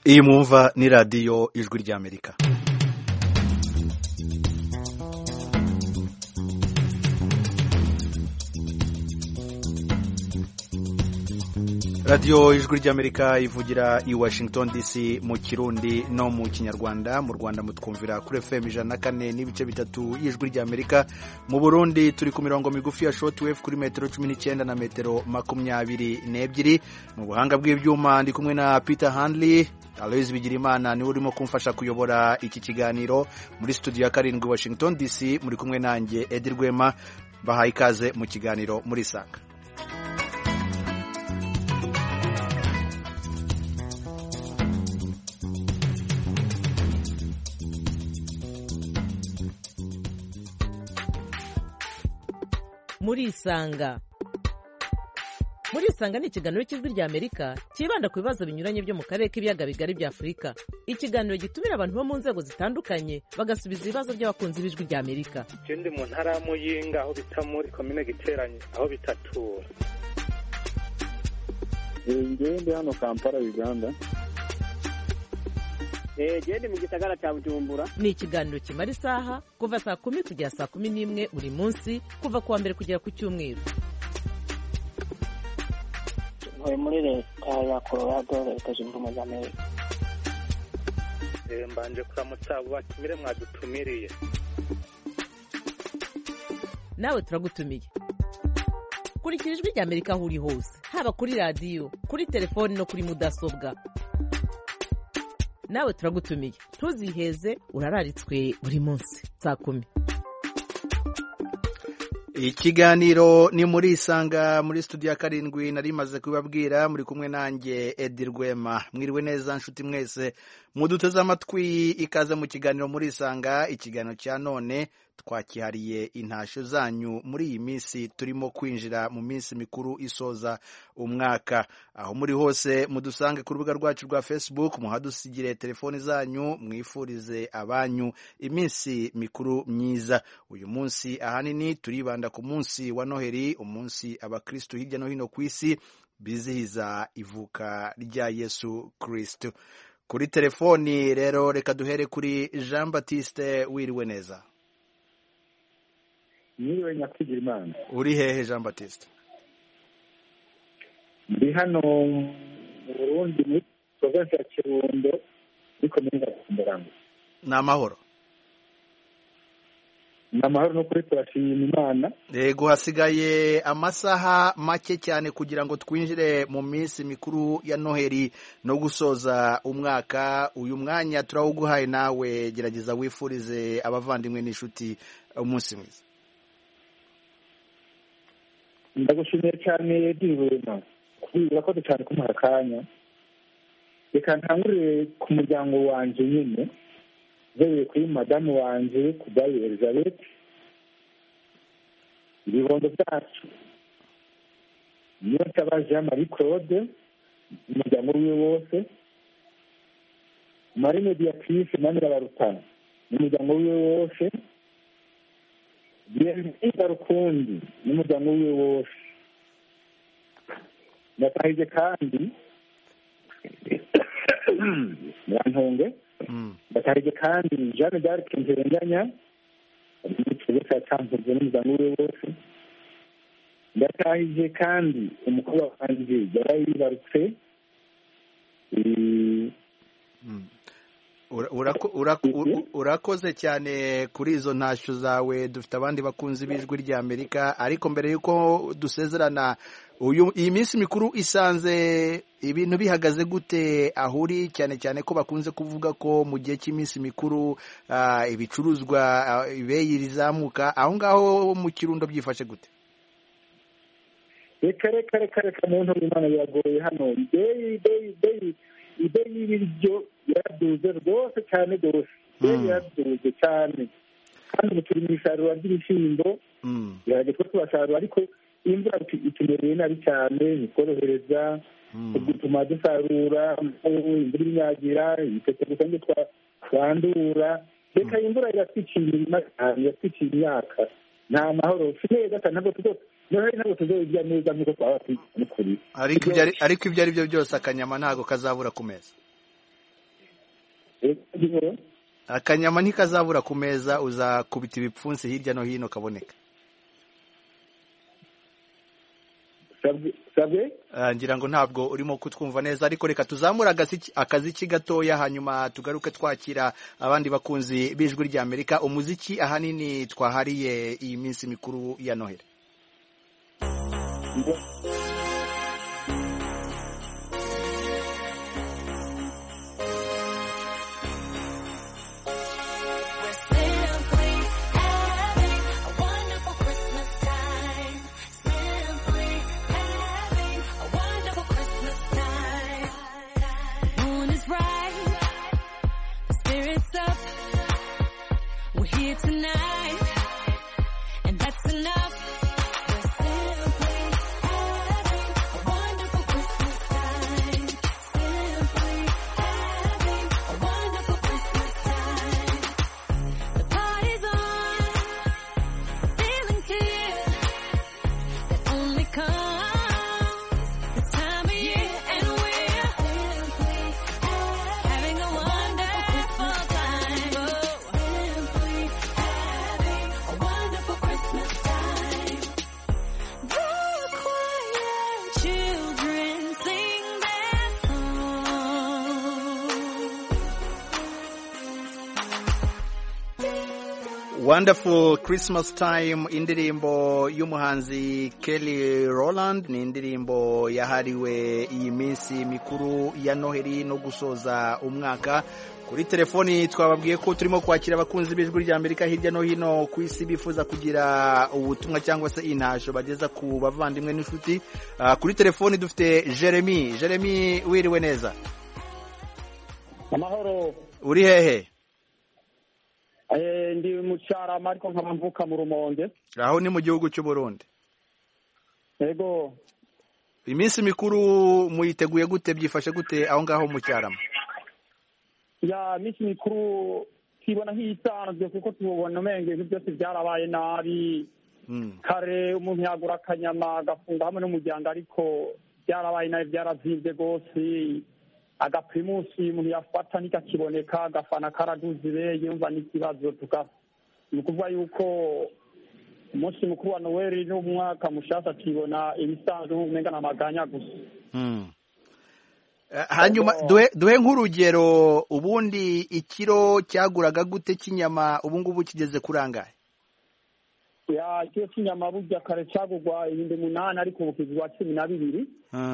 iyi mwumva ni radiyo ijwi ry'Amerika. radiyo ijwi ry'Amerika ivugira i Washington DC mu Kirundi no mu Kinyarwanda. Mu Rwanda mutwumvira kuri FM 104 n'ibice bitatu y'ijwi ry'Amerika. Mu Burundi turi ku mirongo migufi ya shortwave kuri metero 19 na metero 22. Mu buhanga bw'ibyuma ndi kumwe na Peter Handley. Aloys Bigirimana ni urimo kumfasha kuyobora iki kiganiro. Muri studio ya 7 Washington DC muri kumwe nanjye Edi Rwema. Bahaye ikaze mu kiganiro muri Sanga. Murisanga ni ikiganiro cy'ijwi ry'Amerika kibanda ku bibazo binyuranye byo mu karere k'ibiyaga bigari bya Afurika. Ikiganiro gitumira abantu bo mu nzego zitandukanye bagasubiza ibibazo by'abakunzi b'ijwi ry'Amerika. Ndi mu ntara ya Muyinga aho bita muri komine Giteranye aho bitatura. Ngende hano Kampala Uganda. Gende mu gisagara cya Bujumbura. Ni ikiganiro kimara isaha kuva saa 10 kugera saa 11 buri munsi kuva kuwa mbere kugera ku cyumweru. Muri leta ya Colorado leta zunze ubumwe za Amerika. Mbanje kuramutsa batumire mwadutumiriye. Nawe turagutumiye. Kurikira ijwi ry'Amerika aho uri hose, haba kuri radio, kuri telefone no kuri mudasobwa. Nawe turagutumiye. Ntuziheze, urararitswe buri munsi saa 10. Ikiganiro ni muri Isanga muri studio ya 7 nari maze kubabwira muri kumwe nanjye Edi Rwema. Mwiriwe neza nshuti mwese muduteze amatwi, ikaze mu kiganiro muri Isanga. Ikiganiro cya none twakihariye intasho zanyu muri iyi minsi turimo kwinjira mu minsi mikuru isoza umwaka. Aho muri hose mudusange ku rubuga rwacu rwa Facebook, muhadusigire telefoni zanyu, mwifurize abanyu iminsi mikuru myiza. Uyu munsi ahanini turibanda ku munsi wa Noheli, umunsi abakristo hirya no hino ku isi bizihiza ivuka rya Yesu Kristo. Kuri telefoni rero reka duhere kuri Jean Baptiste. Wiriwe neza? Niwe nyakwigira Imana. Uri hehe Jean Baptiste? Ndi hano mu Burundi muri province ya Kirundo muri komine ya Mbaranga. Ni amahoro? Ni amahoro no kuri turashima Imana. Yego, hasigaye amasaha make cyane kugira ngo twinjire mu minsi mikuru ya Noheli no gusoza umwaka. Uyu mwanya turawuguhaye, nawe gerageza wifurize abavandimwe n'inshuti umunsi mwiza. Ndagushimiye cyane Dirwema kubera ko cyane kumuha akanya. Reka ntangurire ku muryango wanje nyine, zewe kuri madamu wanje Kudayi Elizabeth, ibibondo byacu niyo tabaje Marie Claude, umuryango wiwe wose, Marine Beatrice Manira Barutana umuryango wiwe wose, Bienvenida Rukundi n'umuryango wiwe wose. Natahije kandi Nyantonge, natahije kandi Jeanne d'Arc Nzerenganya n'icyo cyamvuze n'umuryango wiwe wose. Natahije kandi umukobwa wanjye yarayibarutse. Urakoze cyane kuri izo ntasho zawe. Dufite abandi bakunzi b'ijwi ry'Amerika, ariko mbere yuko dusezerana, iyi minsi mikuru isanze ibintu bihagaze gute aho uri, cyane cyane ko bakunze kuvuga ko mu gihe cy'iminsi mikuru ibicuruzwa ibeyi rizamuka. aho ngaho mu Kirundo byifashe gute? Reka muntu w'Imana biragoye hano. Ideyi y'ibiryo yaraduze rwose cyane rwose. Yaraduze cyane kandi ubu turi mu isarura ry'ibishyimbo. Birageze ko tubasarura, ariko imvura itumereye nabi cyane, ntitworohereza gutuma dusarura. Imvura inyagira, ibiteke gusa ngo twandura. Reka imvura iratwiciye imirima cyane, iratwiciye imyaka. Nta mahoro si neza cyane, ntabwo tuzobirya neza nk'uko twaba turi. Ariko ibyo ari byo byose akanyama ntabwo kazabura ku meza. akanyama ntikazabura ku meza, uzakubita ibipfunsi hirya no hino kaboneka. Ngira ngo ntabwo urimo kutwumva neza, ariko reka tuzamura akaziki gatoya hanyuma tugaruke twakira abandi bakunzi b'ijwi rya Amerika. Umuziki ahanini twahariye iyi minsi mikuru ya Noheli. Wonderful Christmas Time, indirimbo y'umuhanzi Kelly Rowland, ni indirimbo yahariwe iyi minsi mikuru ya Noheli no gusoza umwaka. Kuri telefoni twababwiye ko turimo kwakira abakunzi b'ijwi rya Amerika hirya no hino ku isi bifuza kugira ubutumwa cyangwa se intasho bageza ku bavandimwe n'inshuti. Kuri telefoni dufite Jeremy. Jeremy, wiriwe neza? Amahoro. Uri hehe? Ndi mu Cyarama ariko nkaba mvuka mu Rumonge. Aho ni mu gihugu cy'u Burundi. Yego. Iminsi mikuru muyiteguye gute, byifashe gute aho ngaho mu Cyarama? Ya iminsi mikuru kibona hisanzwe kuko tubona umenge byose byarabaye nabi. Kare umuntu yagura akanyama agafunga hamwe n'umuryango, ariko byarabaye nabi, byarazimvye gose. Agaprimusi umuntu yafata nikakiboneka, agafana karaduze yumva n'ikibazo ni ukuvuga yuko umunsi mukuru wa Noheli n'umwaka mushasha kibona ibisanzwe nk'umenga n'amaganya gusa. Hanyuma duhe nk'urugero, ubundi ikiro cyaguraga gute cy'inyama, ubu ngubu kigeze kurangaye? Ya ikiro cy'inyama burya kare cyagurwa 8,000 ariko ubu kigurwa 12.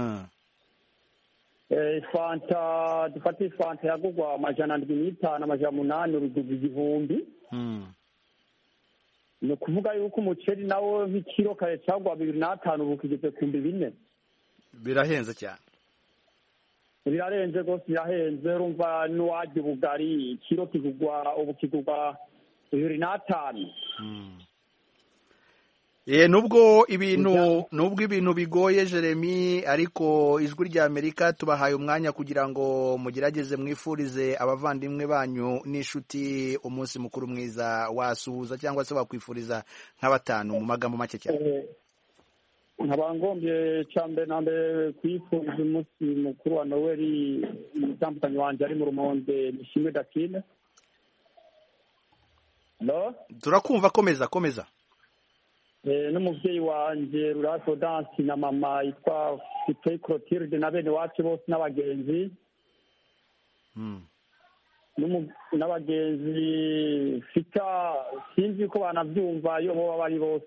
Fanta dufate fanta yagurwa 750 800 uruguru 1000. Ni kuvuga yuko umuceri nawo nk'ikiro kare cyagwa 2,500 ubu kigeze ku 4,000. Birahenze cyane. Birarenze gose, birahenze. Urumva n'uwaje bugari ikiro kigurwa ubu kigurwa 2,500. Nubwo ibintu bigoye Jeremy, ariko ijwi rya Amerika tubahaye umwanya kugira ngo mugerageze mwifurize abavandimwe banyu n'inshuti umunsi mukuru mwiza. Wasuhuza cyangwa se wakwifuriza nk'abatanu mu magambo make cyane? Nkabangombye cyambe nambe kwifuriza umunsi mukuru wa Noheli umutambukanyi wanje ari mu Rumonge, Nishimwe Dakine. No? Turakumva, komeza. N'umuvyeyi wanje Ruraso Dance na mama yitwa Fitay Clotilde na bene wacu bose n'abagenzi. N'abagenzi fita sinzi ko banavyumva iyo bo bari bose.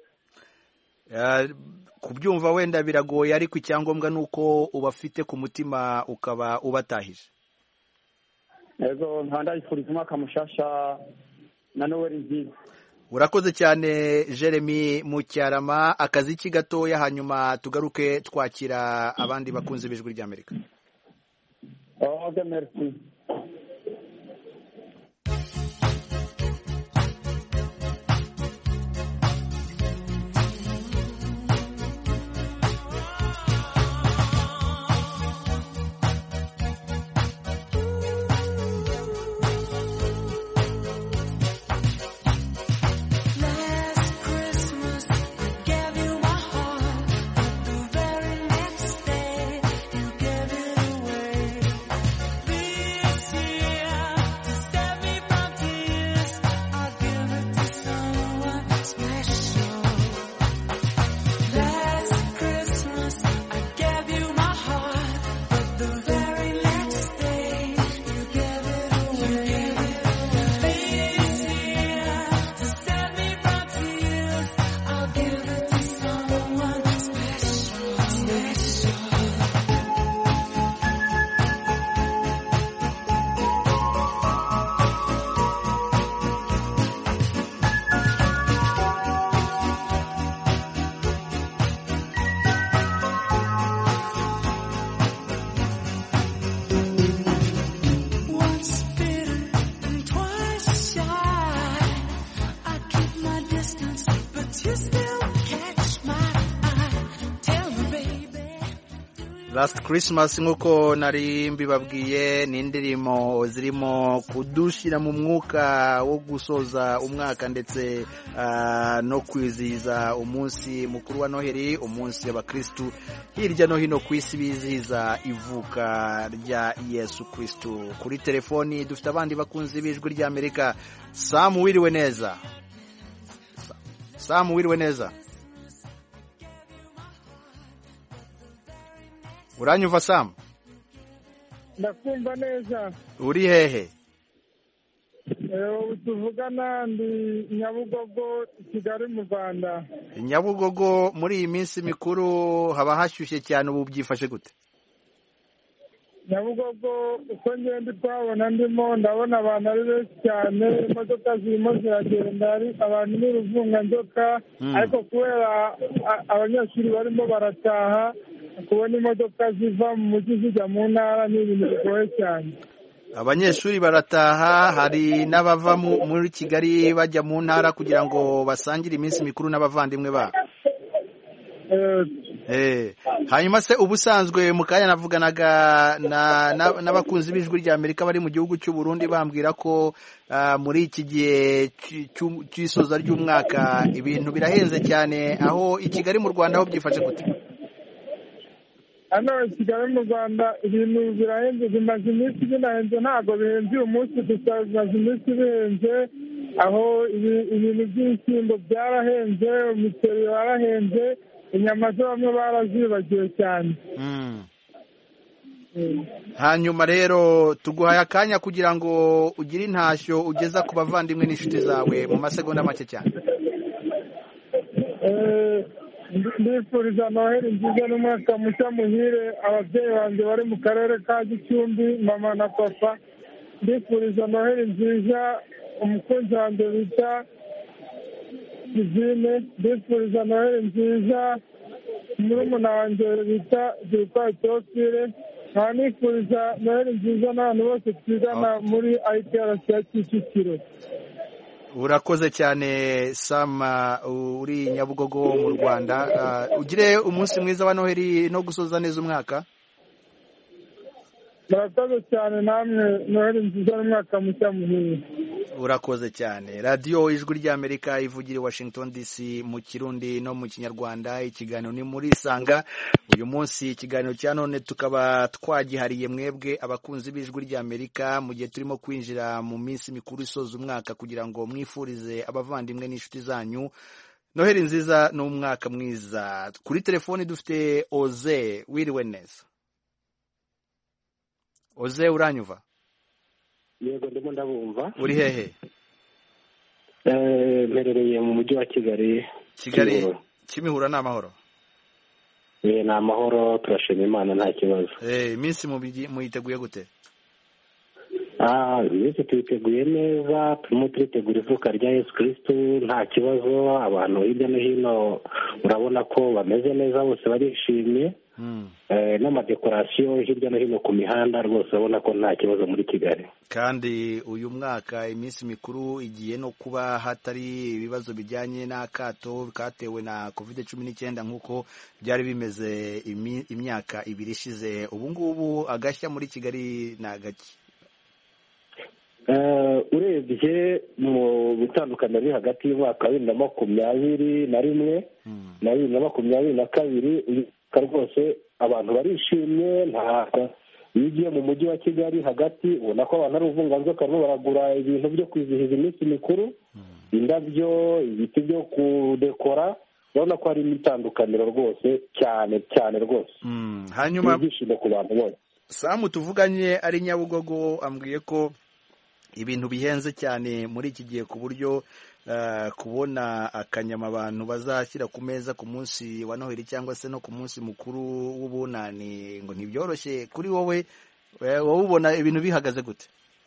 Kubyumva wenda biragoye, ariko icyangombwa nuko ubafite ku mutima ukaba ubatahije. Yego, nkandayifuriza umwaka mushasha na Noheli nziza. Urakoze cyane Jeremy mu Cyarama. Akaziki gatoya hanyuma tugaruke twakira abandi bakunzi b'ijwi rya Amerika. Okay, merci. Be Last Christmas nk'uko nari mbibabwiye ni indirimbo zirimo kudushyira mu mwuka wo gusoza umwaka ndetse no kwizihiza umunsi mukuru wa Noheli, umunsi w'abakristu hirya no hino ku isi bizihiza ivuka rya Yesu Kristu. Kuri telefoni dufite abandi bakunzi b'ijwi ry'Amerika. Sam, wiriwe neza? Sam, wiriwe neza? Uranyumva Sam? Ndakumva neza. Uri hehe? Tuvugana ndi Nyabugogo, Kigali mu Rwanda. Nyabugogo muri iyi minsi mikuru haba hashyushye cyane, ubu byifashe gute? Nyabugogo uko ngenda twabona ndabona abantu ari benshi cyane, imodoka zirimo ziragenda, ari abantu n'uruvunganzoka, ariko kubera abanyeshuri barimo barataha, kubona imodoka ziva mu mujyi zijya mu ntara ni ibintu bigoye cyane. Abanyeshuri barataha, hari n'abava muri Kigali bajya mu ntara kugira ngo basangire iminsi mikuru n'abavandimwe babo. Hanyuma se ubusanzwe mu kanya navuganaga n'abakunzi b'ijwi ry'Amerika bari mu gihugu cy'u Burundi, bambwira ko muri iki gihe cy'isoza ry'umwaka ibintu birahenze cyane. Aho i Kigali mu Rwanda aho byifashe gute? Hano i Kigali mu Rwanda ibintu birahenze, bimaze iminsi binahenze, ntabwo bihenze uyu munsi gusa, bimaze iminsi bihenze. Aho ibintu by'ibishyimbo byarahenze, umuceri warahenze, inyama zo bamwe barazibagiwe cyane. Hanyuma rero tuguhaye akanya kugira ngo ugire intashyo ugeza ku bavandimwe n'inshuti zawe mu masegonda make cyane. Ndifuriza Noheli nziza n'umwaka mushya muhire ababyeyi banjye bari mu karere ka Gicumbi, mama na papa. Ndifuriza Noheli nziza umukunzi wanjye bita Divine. Ndifuriza Noheli nziza murumuna wanjye bita Zirikwa Teofile. Nifuriza Noheli nziza n'abantu bose twigana muri IPRC ya Kicukiro. Urakoze cyane Sam, uri Nyabugogo mu Rwanda. Ugire umunsi mwiza wa Noheli no gusoza neza umwaka. Murakoze cyane namwe, Noheli nziza n'umwaka mushya muhire. Urakoze cyane. Radio Ijwi ry'Amerika ivugira i Washington DC mu Kirundi no mu Kinyarwanda. Ikiganiro ni muri Sanga. Uyu munsi ikiganiro cya none tukaba twagihariye mwebwe abakunzi b'Ijwi ry'Amerika mu gihe turimo kwinjira mu minsi mikuru isoza umwaka, kugira ngo mwifurize abavandimwe n'inshuti zanyu Noheli nziza n'umwaka mwiza. Kuri telefoni dufite Oze. Wiriwe neza? Oze, uranyumva? Yego, ndimo ndabumva. Uri hehe? Mperereye mu mujyi wa Kigali. Kigali Kimihurura ni amahoro? Ni amahoro, turashima Imana, nta kibazo. Iminsi muyiteguye gute? Iminsi tuyiteguye neza, turimo turitegura ivuka rya Yesu Kristu, nta kibazo. Abantu hirya no hino urabona ko bameze neza, bose barishimye. N'amadekorasiyo hirya no hino ku mihanda rwose urabona ko nta kibazo muri Kigali. Kandi uyu mwaka iminsi mikuru igiye no kuba hatari ibibazo bijyanye n'akato katewe na COVID-19 nk'uko byari bimeze imyaka ibiri ishize. Ubu ngubu agashya muri Kigali ni agaki? Urebye mu bitandukanye biri hagati y'umwaka wa 2021 na 2022, rwose abantu barishimye. Ntabwo iyo ugiye mu mujyi wa Kigali hagati ubona ko abantu ari uruvunganzoka, barimo baragura ibintu byo kwizihiza iminsi mikuru, indabyo, ibiti byo kudekora. Urabona ko hari imitandukaniro rwose cyane cyane rwose. Hanyuma ibyishimo ku bantu bose. Sam tuvuganye ari Nyabugogo ambwiye ko ibintu bihenze cyane muri iki gihe, ku buryo kubona akanyama abantu bazashyira ku meza ku munsi wa Noheli cyangwa se no ku munsi mukuru w'ubunani ngo ntibyoroshye. Kuri wowe ubona ibintu bihagaze gute?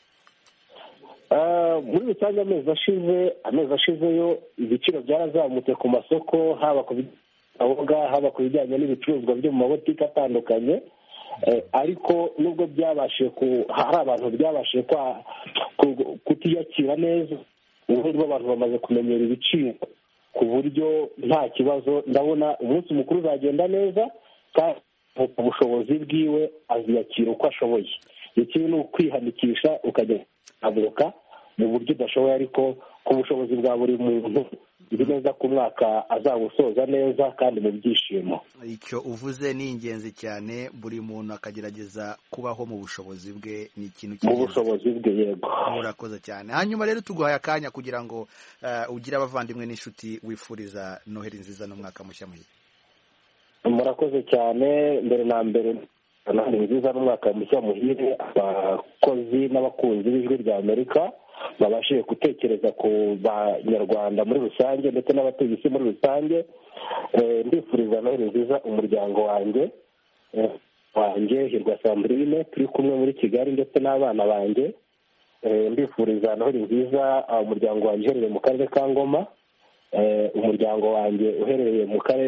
Muri rusange amezi ashizeyo ibiciro byarazamutse ku masoko, haba ku binyobwa, haba ku bijyanye n'ibicuruzwa byo mu mabotiki atandukanye. Ariko nubwo hari abantu byabashije kutiyakira neza, ubu abantu bamaze kumenyera ibiciro ku buryo nta kibazo. Ndabona umunsi mukuru uzagenda neza, kandi ubushobozi bwiwe aziyakira uko ashoboye. ikibi ni ukwihanikisha ukajya avoka mu buryo udashoboye, ariko ku bushobozi bwa buri muntu nzi neza ko umwaka azawusoza neza kandi mu byishimo. icyo uvuze ni ingenzi cyane, buri muntu akagerageza kubaho mu bushobozi bwe, ni ikintu cy'ingenzi mu bushobozi bwe. Yego, murakoze cyane. hanyuma rero tuguhaye akanya kugira ngo ugire abavandimwe n'inshuti wifuriza noheli nziza n'umwaka mushya muhire. murakoze cyane. mbere na mbere noheli nziza n'umwaka mushya muhire abakozi n'abakunzi b'ijwi rya Amerika babashije gutekereza ku banyarwanda muri rusange ndetse n'abatuye isi muri rusange. Ndifuriza noheli nziza umuryango wanjye Hirwa Sandrine turi kumwe muri Kigali ndetse n'abana banjye. Ndifuriza noheli nziza umuryango wanjye uherereye mu karere ka Ngoma, umuryango wanjye uherereye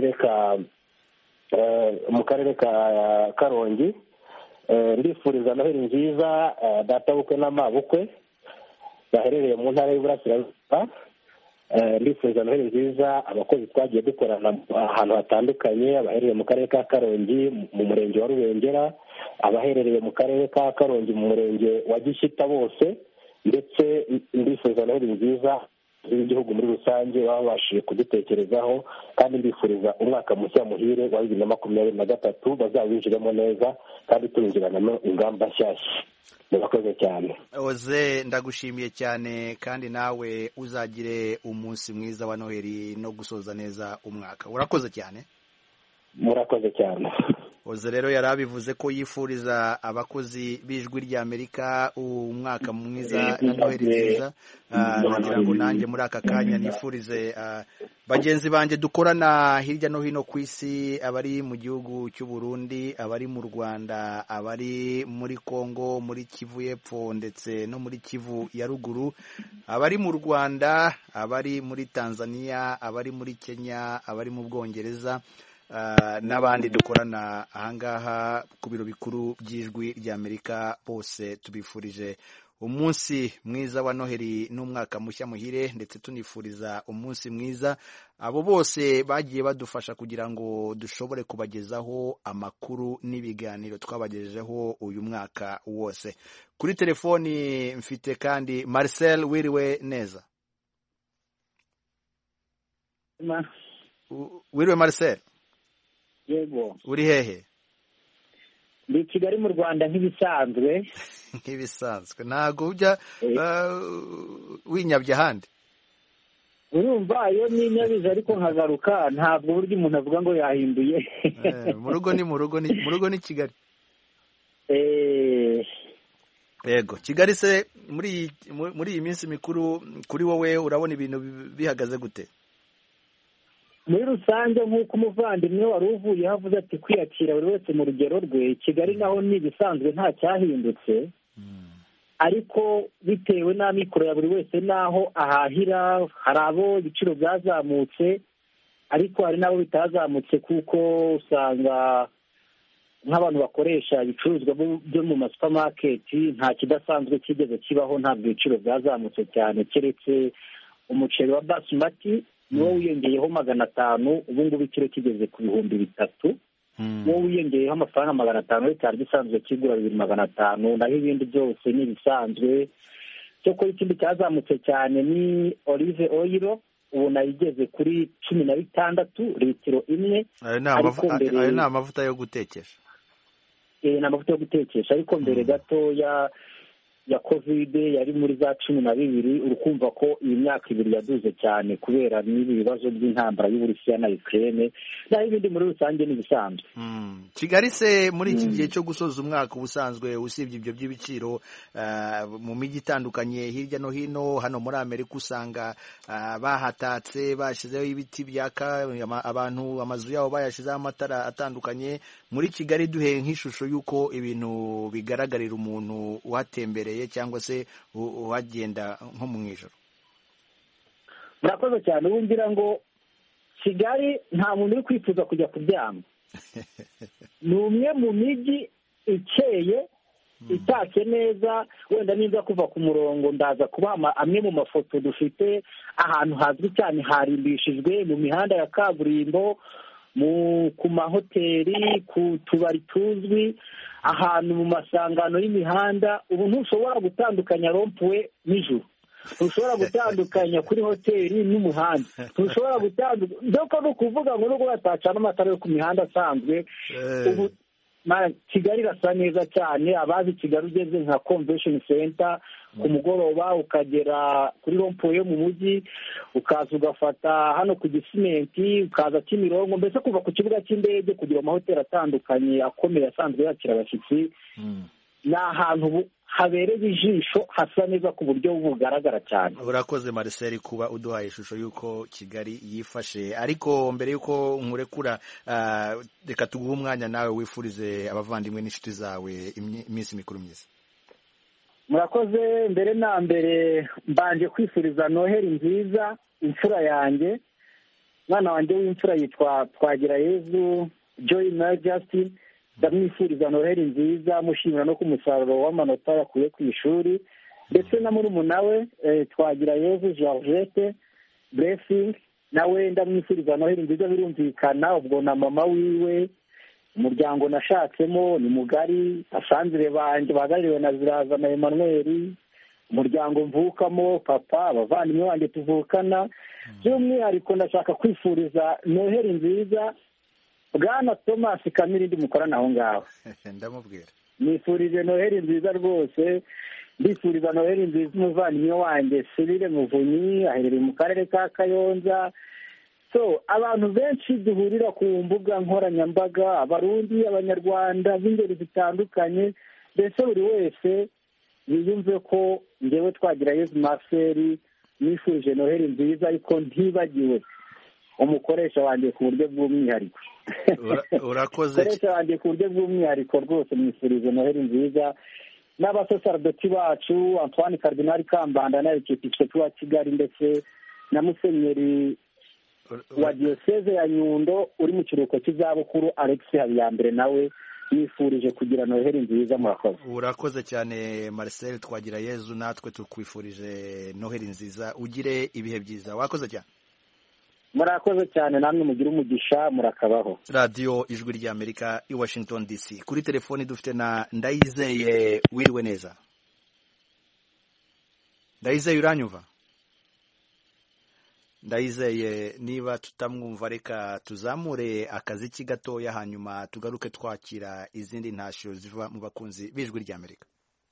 mu karere ka Karongi. Ndifuriza noheli nziza databukwe n'amabukwe baherereye mu ntara y'Iburasirazuba. Ndifuriza noheli nziza abakozi twagiye dukorana ahantu hatandukanye, abaherereye mu karere ka Karongi mu murenge wa Rubengera, abaherereye mu karere ka Karongi mu murenge wa Gishyita bose, ndetse ndifuriza noheli nziza z'igihugu muri rusange babashije kudutekerezaho, kandi ndifuriza umwaka mushya muhire wa 2023 bazawinjiremo neza kandi turinjiranamo ingamba nshyashya. murakoze cyane. Oze, ndagushimiye cyane, kandi nawe uzagire umunsi mwiza wa noheli no gusoza neza umwaka. urakoze cyane. murakoze cyane. Oze rero yari abivuze ko yifuriza abakozi b'ijwi rya Amerika umwaka mwiza na noheli nziza. Nagira ngo nanjye muri aka kanya nifurize bagenzi banjye dukorana hirya no hino ku isi, abari mu gihugu cy'u Burundi, abari mu Rwanda, abari muri Kongo, muri Kivu y'Epfo ndetse no muri Kivu ya Ruguru, abari mu Rwanda, abari muri Tanzania, abari muri Kenya, abari mu Bwongereza, n'abandi dukorana ahangaha ku biro bikuru by'ijwi rya Amerika. Bose tubifurije umunsi mwiza wa noheli n'umwaka mushya muhire, ndetse tunifuriza umunsi mwiza abo bose bagiye badufasha kugira ngo dushobore kubagezaho amakuru n'ibiganiro twabagejejeho uyu mwaka wose. Kuri telefoni mfite kandi Marcel. Wiriwe neza? Wiriwe Marcel? Yego. uri hehe? Ndi Kigali mu Rwanda nk'ibisanzwe. Nk'ibisanzwe ntago ujya winyabye ahandi? urumva iyo ninyabiza ariko nkagaruka, ntabwo buryo umuntu avuga ngo yahinduye. mu rugo ni Kigali. Yego, Kigali se muri iyi minsi mikuru kuri wowe urabona ibintu bihagaze gute? Muri rusange nk'uko umuvandimwe wari uvuye havuze ati kwiyakira buri wese mu rugero rwe, Kigali naho ni ibisanzwe nta cyahindutse, ariko bitewe n'amikoro ya buri wese n'aho ahahira, hari abo ibiciro byazamutse ariko hari n'abo bitazamutse, kuko usanga nk'abantu bakoresha ibicuruzwa byo mu masupamaketi nta kidasanzwe kigeze kibaho, ntabwo ibiciro byazamutse cyane, keretse umuceri wa basmati niwo wiyongeyeho 500, ubu ngubu ikiro kigeze ku 3,000. niwo wiyongeyeho amafaranga 500, cyari gisanzwe kigura 2,500, naho ibindi byose ni ibisanzwe. Cyoko ikindi cyazamutse cyane ni olive oil, ubu nayigeze kuri 16 litiro imwe. Ayo ni amavuta yo gutekesha. Ni amavuta yo gutekesha, ariko mbere gato ya covid yari muri za 12. urukumva ko iyi myaka 2 yaduze cyane kubera n'ibi bibazo by'intambara y'Uburusiya na Ukraine, naho ibindi muri rusange ni bisanzwe. Kigali se muri iki gihe cyo gusoza umwaka ubusanzwe, usibye ibyo by'ibiciro, mu mijyi itandukanye hirya no hino hano muri Amerika usanga bahatatse, bashyizeho ibiti byaka, abantu amazu yabo bayashyizeho amatara atandukanye. Muri Kigali duhe nk'ishusho y'uko ibintu bigaragarira umuntu uhatembereye cyangwa se uhagenda nko mu ijoro. Murakoze cyane. Ubu ngira ngo Kigali nta muntu uri kwifuza kujya kuryama. Ni umwe mu mijyi ikeye, itatse neza. Wenda niba kuva ku murongo ndaza kubaha amwe mu mafoto dufite ahantu hazwi cyane harimbishijwe mu mihanda ya kaburimbo, ku mahoteli, ku tubari tuzwi, ahantu mu masangano y'imihanda. Ubu ntushobora gutandukanya rompuwe n'ijuru, ntushobora gutandukanya kuri hoteli n'umuhanda, ntushobora gutandukanya. Doko ni ukuvuga ngo nubwo batacana amatara yo ku mihanda asanzwe, ubu Kigali irasa neza cyane. Abazi Kigali ugeze nka convention center ku mugoroba ukagera kuri rompuwe yo mu mujyi, ukaza ugafata hano ku Gisimenti, ukaza Kimironko, mbese kuva ku kibuga cy'indege kugira amahoteli atandukanye akomeye asanzwe yakira abashyitsi. Ni ahantu habereye ijisho, hasa neza ku buryo bugaragara cyane. Urakoze Marcel kuba uduhaye ishusho y'uko Kigali yifashe. Ariko mbere y'uko nkurekura, reka tuguhe umwanya nawe wifurize abavandimwe n'inshuti zawe iminsi mikuru myiza. Murakoze. Mbere na mbere mbanje kwifuriza Noheli nziza imfura yanjye. Mwana wanjye w'imfura yitwa Twagirayezu Joy Majesty. Ndamwifuriza Noheli nziza, mushimira no ku musaruro w'amanota yakuye ku ishuri, ndetse na murumuna we Twagirayezu Georgette Blessing, nawe ndamwifuriza Noheli nziza. Birumvikana ubwo na mama wiwe, umuryango nashatsemo ni mugari, asanzire banjye bahagarariwe na Ziraza na Emmanuel, umuryango mvukamo, papa, abavandimwe banjye tuvukana. By'umwihariko ndashaka kwifuriza Noheli nziza Bwana Thomas Kamirindi mukorana aho ngaho. Ndamubwira nifurije Noheli nziza rwose. Ndifuriza Noheli nziza umuvandimwe wanjye Cyrille Muvunyi, aherereye mu karere ka Kayonza. So abantu benshi duhurira ku mbuga nkoranyambaga, Abarundi, Abanyarwanda b'ingeri zitandukanye, mbese buri wese yiyumve ko njyewe Twagirayezu Marcel nifurije Noheli nziza, ariko ntibagiwe umukoresha wanjye ku buryo bw'umwihariko. Urakoze. Umukoresha wanjye ku buryo bw'umwihariko rwose mwifurije Noheli nziza, n'abasosardoti bacu Antoine Cardinal Kambanda na Episkopi wa Kigali, ndetse na Musenyeri wa Diocese ya Nyundo uri mu kiruhuko cy'izabukuru Alex Habiyambere, nawe nifurije kugira Noheli nziza. Murakoze. Urakoze cyane Marcel Twagirayezu, natwe tukwifurije Noheli nziza, ugire ibihe byiza. Wakoze cyane. Murakoze cyane, namwe mugire umugisha, murakabaho. Radio Ijwi ry'Amerika i Washington DC. Kuri telefoni dufite na Ndayizeye. Wiriwe neza Ndayizeye, uranyumva? Ndayizeye, niba tutamwumva reka tuzamure akaziki gatoya, hanyuma tugaruke twakira izindi ntashyo ziva mu bakunzi b'Ijwi ry'Amerika.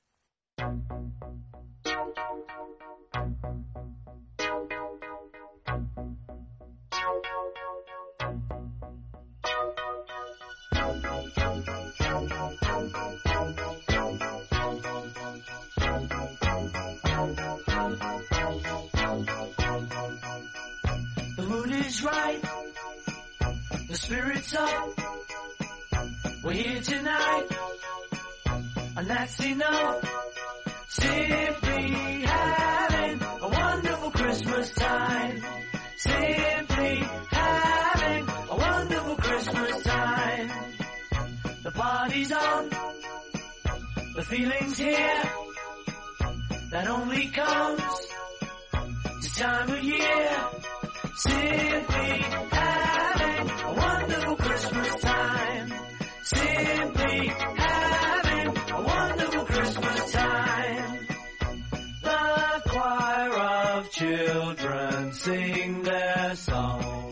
Right, the spirit's up, we're here tonight, and that's enough. Simply having a wonderful Christmas time. Simply having a wonderful Christmas time. The party's on, the feeling's here, that only comes this time of year. Simply having a wonderful Christmas time. Simply having a wonderful Christmas time. The choir of children sing their song.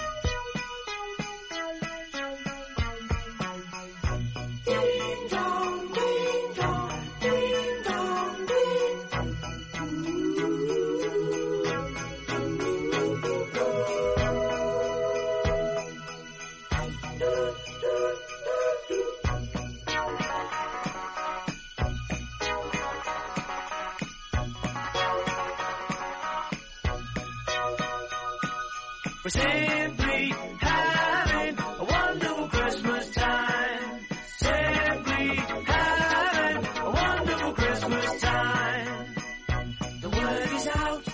Ding dong, ding dong, ding dong, ding dong. We're simply having a wonderful Christmas time. Simply having a wonderful Christmas time. The word is out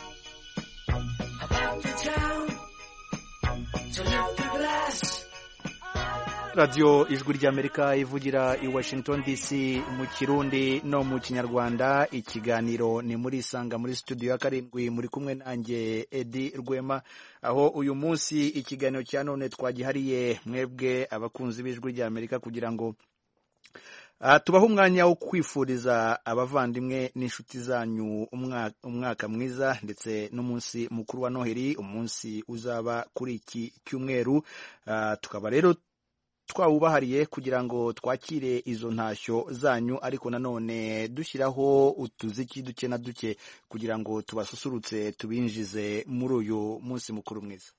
about the town to lift a glass radiyo ijwi ry'amerika ivugira i washington dc mu kirundi no mu kinyarwanda. Ikiganiro ni muri isanga muri studio ya karindwi, muri kumwe nanjye Edi Rwema, aho uyu munsi ikiganiro cya none twagihariye mwebwe abakunzi b'ijwi ry'amerika kugira ngo tubahe umwanya wo kwifuriza abavandimwe n'inshuti zanyu umwaka mwiza ndetse n'umunsi mukuru wa Noheli, umunsi uzaba kuri iki cyumweru. Tukaba rero twawubahariye kugira ngo twakire izo ntashyo zanyu, ariko nanone dushyiraho utuziki duke na duke kugira ngo tubasusurutse tubinjize muri uyu munsi mukuru mwiza.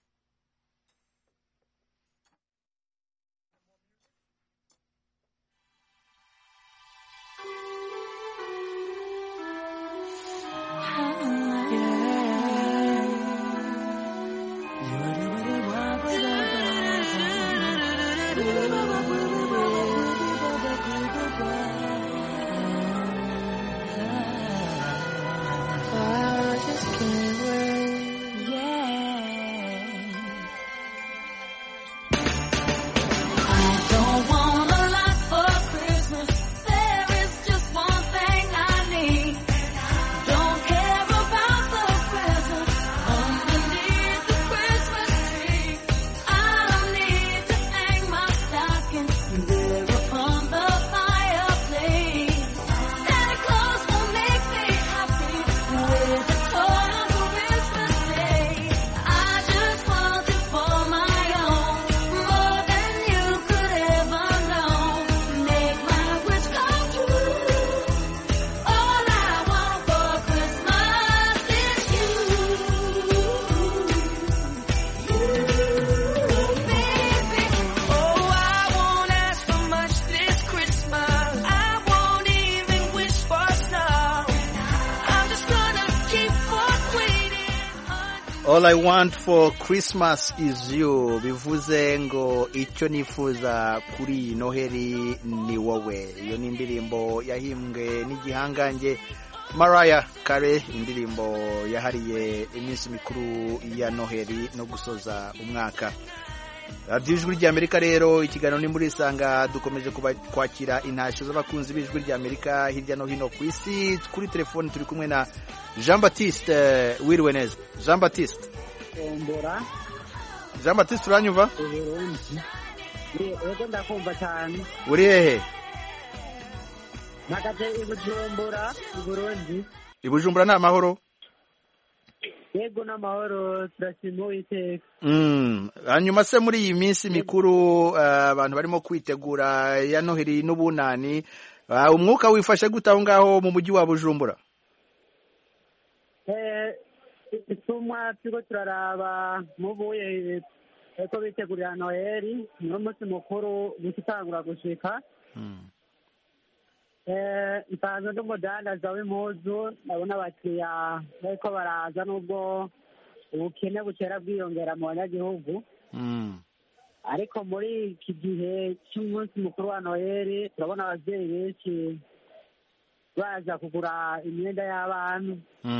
All I want for Christmas is you, bivuze ngo icyo nifuza kuri Noheli ni wowe. Iyo ni indirimbo yahimbwe n'igihangange Mariah Carey, indirimbo yahariye iminsi mikuru ya Noheli no gusoza umwaka. Radio Ijwi ry'Amerika rero ikiganiro ni muri isanga, dukomeje kwakira intashyo z'abakunzi b'Ijwi ry'Amerika hirya no hino ku isi. Kuri telefone turi kumwe na Jean Baptiste. Wiriwe neza Jean Baptiste? Jean Baptiste uranyumva? Yego ndakumva cyane. Uri hehe? Nagaje i Bujumbura, i Burundi. I Bujumbura ni amahoro? Yego n'amahoro, turashima Uwiteka. Hanyuma se muri iyi minsi mikuru abantu barimo kwitegura ya Noheli n'ubunani, umwuka wifashe gute aho ngaho mu mujyi wa Bujumbura? Itumwa turiko turaraba mubuye eko bitegurira Noheli, niwo munsi mukuru gutangura gushika. Ipanze n'umudandaza w'impuzu, ndabona abakiriya bariko baraza nubwo ubukene bukera bwiyongera mu banyagihugu. Ariko muri iki gihe cy'umunsi mukuru wa Noheli turabona abavyeyi benshi baza kugura imyenda y'abana.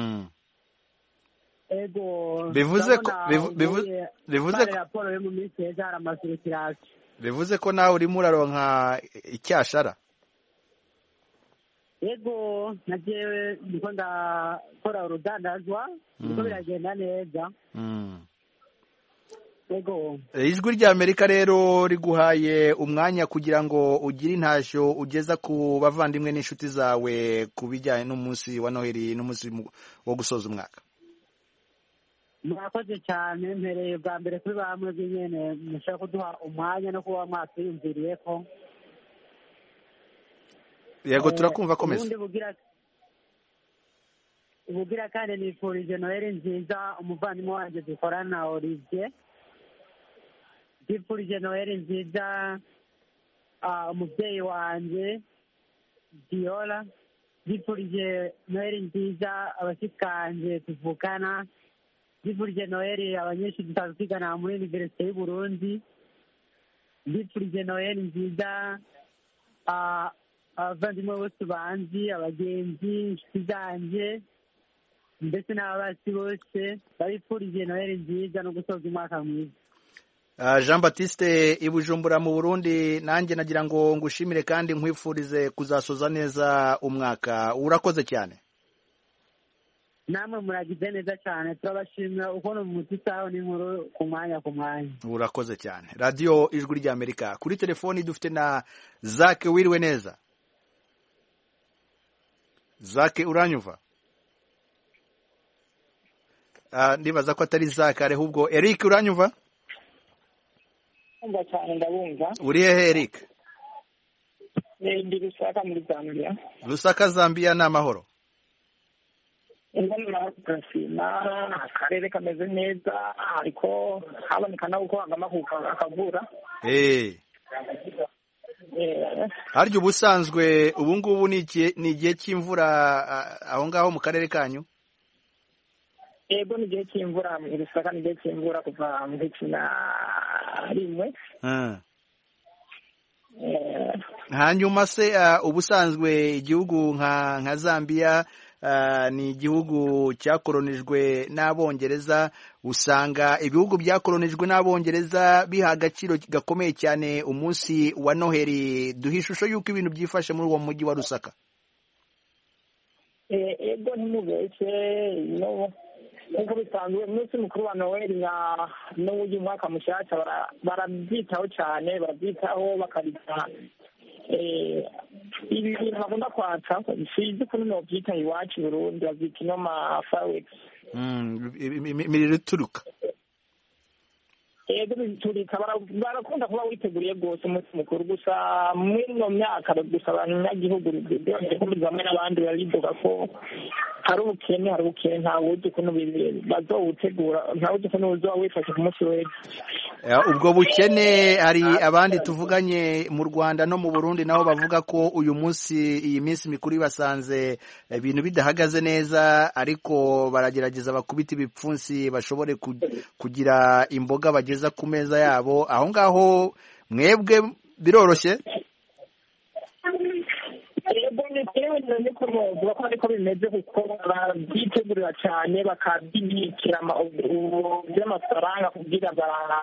Ego bivuze ko raporo yo mu minsi heza hari amasirikirasi. Bivuze ko nawe urimo uraronka icyashara? Ego najewe ndiko ndakora urudandazwa, ndiko biragenda neza. Ego Ijwi ry'Amerika rero riguhaye umwanya kugira ngo ugire intashyo ugeza ku bavandimwe n'inshuti zawe ku bijyanye n'umunsi wa Noheli n'umunsi wo gusoza umwaka. Murakoze cyane, mpereye bwa mbere kuri bamwe b'inyene mushaka kuduha umwanya no kuba mwatwiyumviriye ko. Yego turakumva, komeza. Ubugira kandi nifurije Noheli nziza umuvandimwe wanjye dukorana Olivier. Ndifurije Noheli nziza umubyeyi wanjye Diola. Ndifurije Noheli nziza abashikanje tuvukana. Ndifurije Noheli abanyeshuri dusanzwe twigana muri Université y'u Burundi. Ndifurije Noheli nziza abavandimwe bose banzi, abagenzi, inshuti zanjye ndetse n'ababasi bose, babifurije Noheli nziza no gusoza umwaka mwiza. Jean Baptiste i Bujumbura mu Burundi, nanjye nagira ngo ngushimire kandi nkwifurize kuzasoza neza umwaka. Urakoze cyane. namwe muragize neza cyane, turabashimira ukuntu mutitaho n'inkuru ku mwanya ku mwanya. Urakoze cyane. Radio Ijwi ry'Amerika, kuri telefoni dufite na Zake. Wiriwe neza Zake, uranyumva? Ndibaza ko atari Zake, ahubwo Eric. Uranyumva? Ndumva cyane, ndabumva. Uri hehe Eric? Ndi Lusaka muri Zambia. Lusaka, Zambia. Ni amahoro? Akarere kameze neza, ariko haboneka nawe uko hagama akavura. Harya ubusanzwe ubu ngubu ni igihe cy'imvura aho ngaho mu karere kanyu? Yego, ni igihe cy'imvura mu Lusaka, ni igihe cy'imvura kuva mu 2021. Hanyuma se ubusanzwe igihugu nka Zambia ni igihugu cyakolonijwe n'Abongereza. Usanga ibihugu byakolonijwe n'Abongereza biha agaciro gakomeye cyane umunsi wa Noheli. Duha ishusho y'uko ibintu byifashe muri uwo mujyi wa Lusaka. Yego, ntimubeshye, nk'uko bisanzwe umunsi mukuru wa Noheli n'uwugi umwaka mushyashya barabyitaho cyane, barabyitaho bakabita ibi bintu bakunda kwatsa. Sinzi ukuntu nobyita iwacu i Burundi, babyita inoma fireworks. Imiriro ituruka. Yego, biturika. Barakunda kuba witeguriye rwose umunsi mukuru. Gusa muri ino myaka gusa abanyagihugu bamwe n'abandi baridoga ko hari ubukene ntawe uzi ukuntu bazowutegura, ntawe uzi ukuntu uzoba wifashe ku munsi w'ejo. Ubwo bukene, hari abandi tuvuganye mu Rwanda no mu Burundi nabo bavuga ko uyu munsi, iyi minsi mikuru ibasanze ibintu bidahagaze neza, ariko baragerageza bakubita ibipfunsi bashobore kugira imboga bageza ku meza yabo. Aho ngaho mwebwe biroroshye? Niko bavuga ko ariko bimeze, kuko barabyitegurira cyane bakabibikira by'amafaranga kugira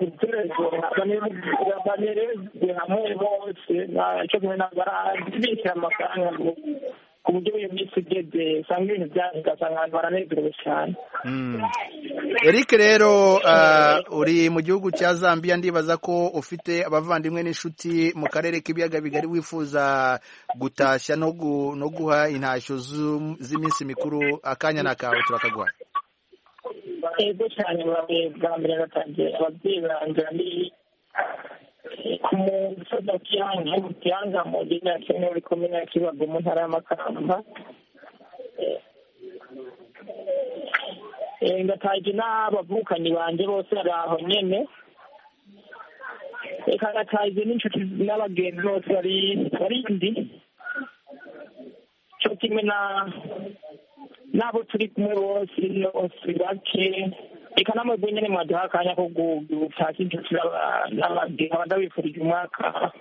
banerezwe hamwe bose, cyo kumwe barabikira amafaranga ku buryo iyo minsi igeze usanga ibintu ugasanga abantu baranezerewe cyane. Eric rero, uri mu gihugu cya Zambia, ndibaza ko ufite abavandimwe n'inshuti mu karere k'ibiyaga bigari wifuza gutashya no guha intashyo z'iminsi mikuru. Akanya na kawe turakaguha. Yego cyane, bwa mbere natangiye ababyeyi banjye bari ku musozi wa Kiyanga mu gihe ya Kenya muri komine ya Kibago mu ntara y'Amakamba. Ngataje n'abavukanyi banjye bose bari aho nyene, reka ngataje n'inshuti n'abagenzi bose barindi, cyo kimwe n'abo turi kumwe bose bake. Reka namwe nyene mwaduha akanya ko gutashya inshuti n'abagenzi, ndabifurije umwaka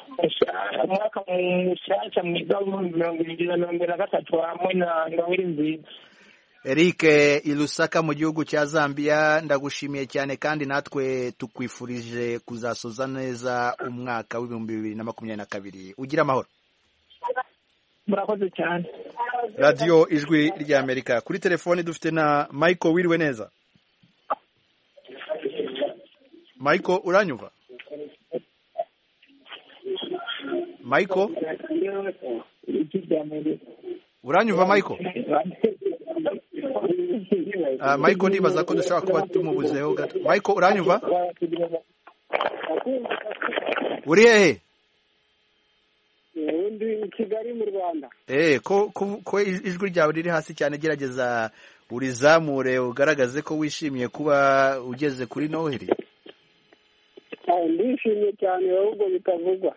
mushyashya mwiza w'ibihumbi 2023 hamwe na Noheli nziza. Eric i Lusaka mu gihugu cya Zambia, ndagushimiye cyane kandi natwe tukwifurije kuzasoza neza umwaka w'2022. Ugira amahoro. Murakoze cyane. Radio Ijwi ry'Amerika, kuri telefoni dufite na Michael. Wiriwe neza Michael? Uranyumva Michael? Uranyumva Michael? Michael, ndibaza ko dushobora kuba tumubuzeho gato. Michael, uranyumva? Uri hehe? Ndi Kigali mu Rwanda. Ko ijwi ryawe riri hasi cyane, gerageza urizamure ugaragaze ko wishimiye kuba ugeze kuri Noheli. Ndishimye cyane, ahubwo bitavugwa.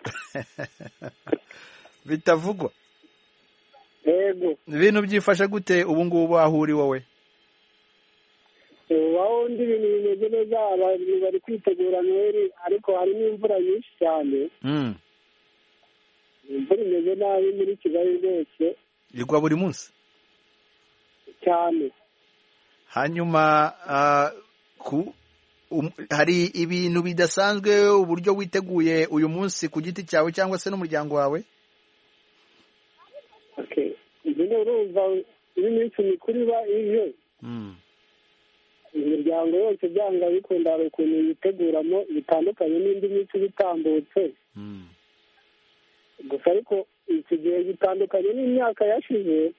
Bitavugwa? Yego. Ibintu byifashe gute ubu ngubu aho uri wowe? Aho ndi ibintu bimeze neza, abantu bari kwitegura Noheli, ariko harimo imvura nyinshi cyane. Imvura imeze nabi muri Kigali rwose. Igwa buri munsi cyane. Hanyuma hari ibintu bidasanzwe uburyo witeguye uyu munsi ku giti cyawe cyangwa se n'umuryango wawe? nyine urumva iyo iminsi mikuru iba ije imiryango yose byanga bikunda hari ukuntu yiteguramo bitandukanye n'indi minsi bitambutse gusa ariko iki gihe gitandukanye n'imyaka yashize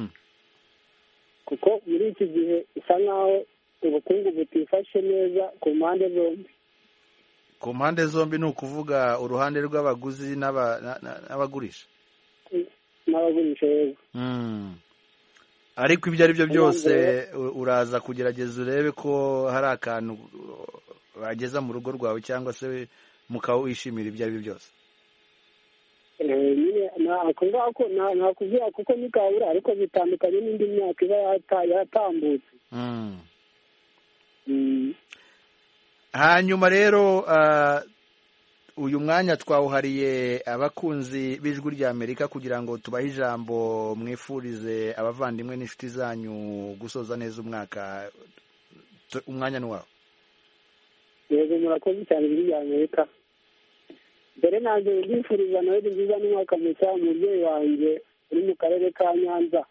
kuko muri iki gihe bisa nk'aho ubukungu butifashe neza ku mpande zombi. Ku mpande zombi ni ukuvuga uruhande rw'abaguzi n'abagurisha? N'abagurisha yego. Ariko ibyo ari byo byose uraza kugerageza urebe ko hari akantu bageza mu rugo rwawe cyangwa se mukaba wishimira ibyo ari byo byose? nakubwira kuko nikabura ariko bitandukanye n'indi myaka iba yatambutse. Hanyuma rero uyu mwanya twawuhariye abakunzi b'ijwi rya Amerika kugira ngo tubahe ijambo mwifurize abavandimwe n'inshuti zanyu gusoza neza umwaka. Umwanya ni wawe. Yego murakoze cyane ijwi rya Amerika. Mbere nanjye ndifuriza Noheli nziza n'umwaka mushya umubyeyi wanjye uri mu karere ka Nyanza.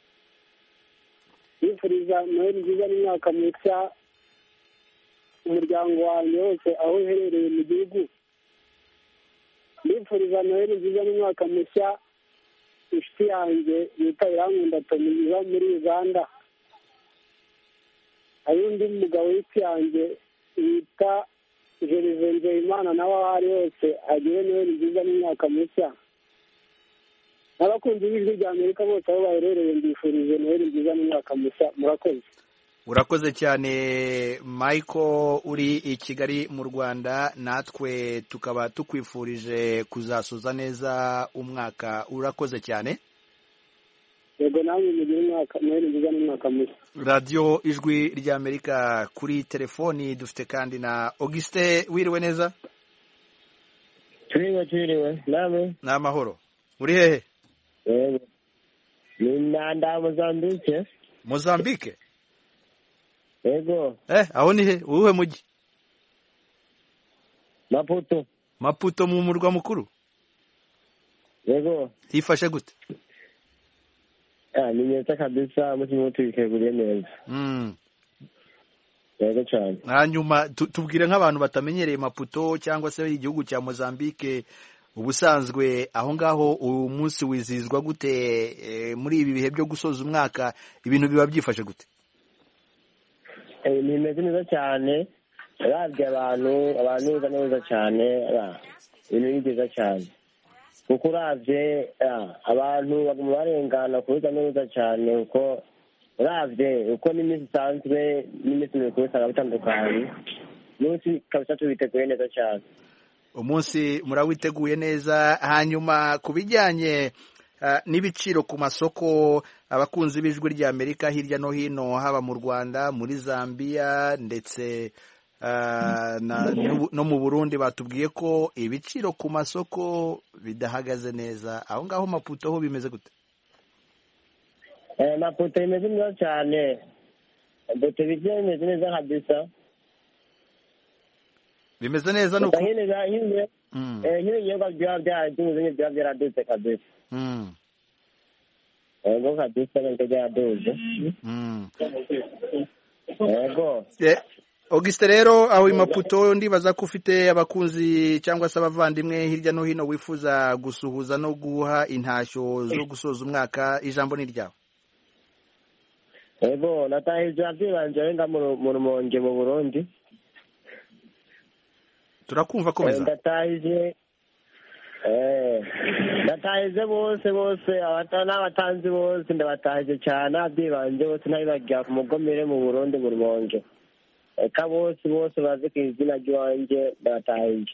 Ndifuriza Noheli nziza n'umwaka mushya umuryango wanjye wose aho uherereye mu gihugu. Ndifuriza Noheli nziza n'umwaka mushya inshuti yanjye yitwa Irankunda Tony iba muri Uganda. Hari undi mugabo w'isi yanjye yita Jerive Nzeyimana nawe aho ari hose agire Noheli nziza n'umwaka mushya. N'abakunzi b'ijwi rya Amerika bose aho baherereye mbifurije Noheli nziza n'umwaka mushya. Murakoze. Urakoze cyane Michael uri i Kigali mu Rwanda, natwe tukaba tukwifurije kuzasoza neza umwaka. Urakoze cyane. Yego namwe mugire umwaka Noheli nziza n'umwaka mushya. Radio Ijwi rya Amerika kuri telefoni dufite kandi na Auguste. Wiriwe neza? Turiwe namwe? N'amahoro. Uri hehe? Yego ni Nanda Mozambique. Mozambique? Yego. Aho ni he? Uwuhe mujyi? Maputo. Maputo mu murwa mukuru? Yego. Hifashe gute? Ni neza kabisa, mutima twikeguriye neza. Yego cyane. Hanyuma tubwire nk'abantu batamenyereye Maputo cyangwa se igihugu cya Mozambique, ubusanzwe aho ngaho uyu munsi wizihizwa gute muri ibi bihe byo gusoza umwaka? Ibintu biba byifashe gute? Nimeze neza cyane, uravye abantu neza cyane, ibintu ni byiza cyane kuko uravye abantu baguma barengana kuza neza cyane kuko uravye uko n'iminsi isanzwe n'iminsi mikuru usanga bitandukanye. Umunsi kabisa tubiteguye neza cyane. Umunsi murawiteguye neza. Hanyuma ku bijyanye n'ibiciro ku masoko, abakunzi b'ijwi rya Amerika hirya no hino, haba mu Rwanda, muri Zambia ndetse no mu Burundi, batubwiye ko ibiciro ku masoko bidahagaze neza. Aho ngaho Maputo ho bimeze gute? Maputo imeze neza cyane, Maputo bimeze neza kabisa. Bimeze neza nuko nk'ibinyobwa byaba byaraduze byaba byaradutse kabisa. Yego kabisa nibyo byaduze. Yego. Auguste rero aho i Maputo ndibaza ko ufite abakunzi cyangwa se abavandimwe hirya no hino wifuza gusuhuza no guha intashyo zo gusoza umwaka. Ijambo ni ryawe. Yego natahije abyibanje nga mu Rumonge mu Burundi. Turakumva komeza. Ndatahije bose n'abatanzi bose ndabatahije cyane, abyibanje bose nabibagira ku Mugomere mu Burundi mu Rumonge. Eka bose bazi ku izina ry'uwanjye ndabatahije.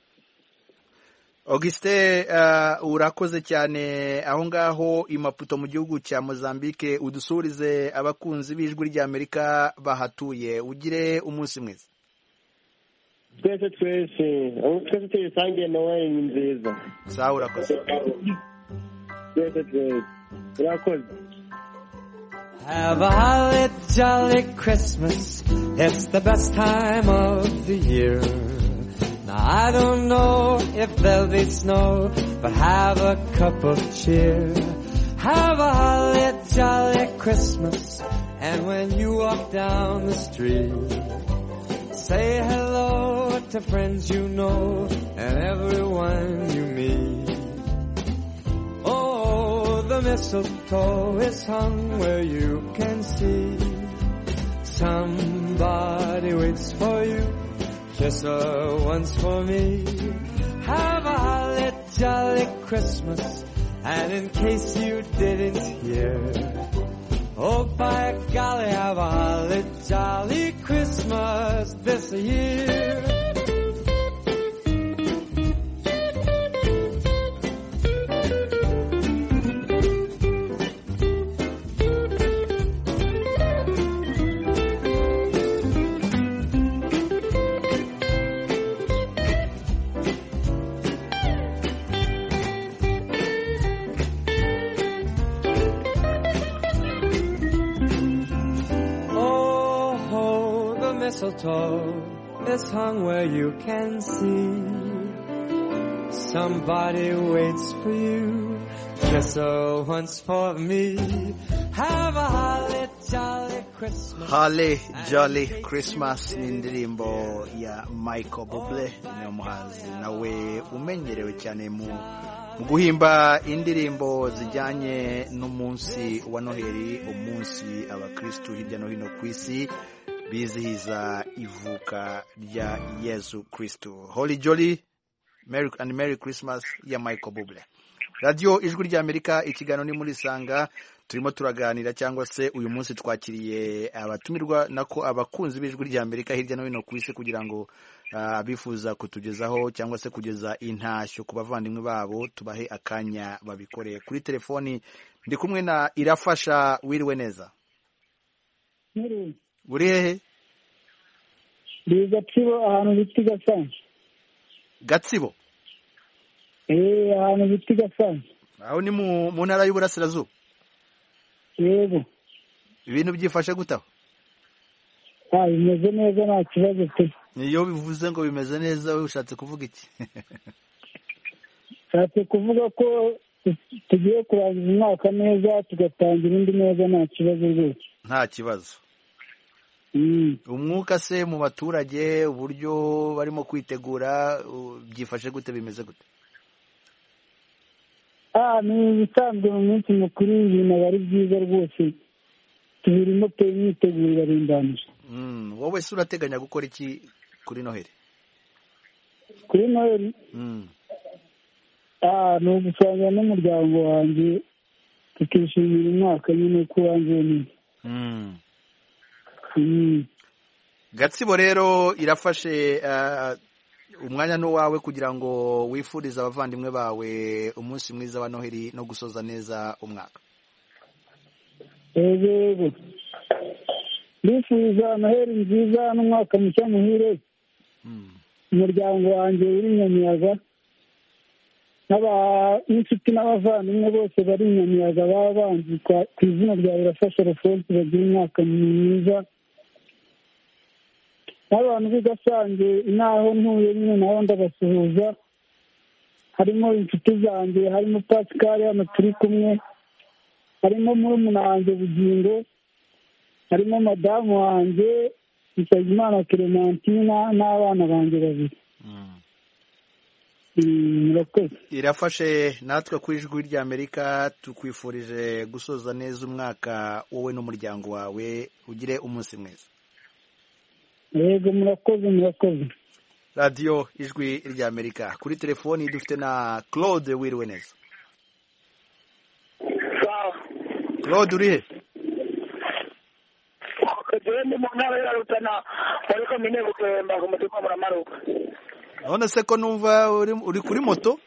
Auguste, urakoze cyane aho ngaho i Maputo mu gihugu cya Mozambique. Udusurize abakunzi b'ijwi rya Amerika bahatuye. Ugire umunsi mwiza. Twese tuyisangiye Noheli nziza. Sawa, urakoze. Twese urakoze. Have a holly jolly Christmas. It's the best time of the year. Now I don't know if there'll be snow, but have a cup of cheer. Have a holly jolly Christmas. And when you walk down the street, say hello to friends you know and everyone you meet. Oh, the mistletoe is hung where you can see. Somebody waits for you, kiss her once for me. Have a holly jolly Christmas. And in case you didn't hear, oh, by golly, have a holly jolly Christmas this year. Mistletoe is hung where you can see. Somebody waits for you, kiss her once for me. Have a holly jolly Christmas. Holly Jolly Christmas ni indirimbo ya Michael Bublé, ni umuhanzi nawe umenyerewe cyane mu guhimba indirimbo zijyanye n'umunsi wa Noheli, umunsi abakristu hirya no hino ku isi bizihiza ivuka rya Yesu Kristo. Holy Jolly Merry Christmas ya Michael Bublé. Radio Ijwi rya Amerika, ikiganiro ni muri Sanga, turimo turaganira cyangwa se uyu munsi twakiriye abatumirwa nako abakunzi b'Ijwi rya Amerika hirya no hino ku isi kugira ngo bifuza kutugezaho cyangwa se kugeza intashyo ku bavandimwe babo, tubahe akanya babikore. Kuri telefoni ndi kumwe na Irafasha. Wiriwe neza? Uri hehe? Ndi Gatsibo, ahantu bita Gasanze. Gatsibo? Ahantu bita Gasanze. Aho ni mu ntara y'Uburasirazuba? Yego. Ibintu byifashe gutaho? Bimeze neza, nta kibazo pe. Niyo bivuze ngo bimeze neza, ushatse kuvuga iki? Ushatse kuvuga ko tugiye kurangiza umwaka neza tugatangira indi neza, nta kibazo rwose. Nta kibazo. Umwuka se mu baturage, uburyo barimo kwitegura byifashe gute, bimeze gute? Ni ibisanzwe mu minsi mukuru ibintu aba ari byiza rwose, tubirimo pe, imyiteguro irarindanije. Wowe se urateganya gukora iki kuri Noheli? Kuri Noheli ni ugusangira n'umuryango wanjye tukishimira umwaka nyine uko wanjye nyine. Gatsibo rero irafashe umwanya n'uwawe kugira ngo wifurize abavandimwe bawe umunsi mwiza wa Noheli no gusoza neza umwaka. Yego, ndifuriza Noheli nziza n'umwaka mushya muhire umuryango wanjye uri Nyamiyaga n'inshuti n'abavandimwe bose bari Nyamiyaga baba banzi ku izina rya Irafasha Alphonse, bagira umwaka mwiza. N'abantu b'i Gasanze inaho ntuye nyine nabo ndabasuhuza, harimo inshuti zanjye, harimo Pascal hano turi kumwe, harimo murumuna wanjye Bugingo, harimo madamu wanjye Nsabimana Clementina n'abana banjye babiri. Irafashe natwe ku Ijwi rya Amerika tukwifurije gusoza neza umwaka wowe n'umuryango wawe, ugire umunsi mwiza. Yego, murakoze. Radio Ijwi rya Amerika, kuri telefoni dufite na Claude. Wiriwe neza? Claude uri he? Ndi mu ntara ya Rutana muri komine Butemba ku mutima muramaruka. None se ko numva uri kuri moto?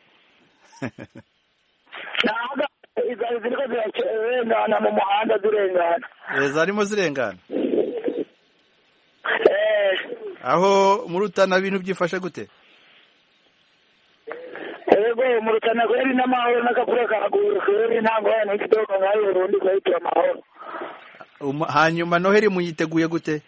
Naga izari ziriko zirengana mu muhanda zirengana. Zarimo zirengana? Aho mu Rutana ibintu byifashe gute? Yego, mu Rutana kweri n'amahoro n'akapura karaguye kweri, ntabwo yana ikidogo ngayo Burundi kwahitira amahoro. hanyuma noheli muyiteguye gute?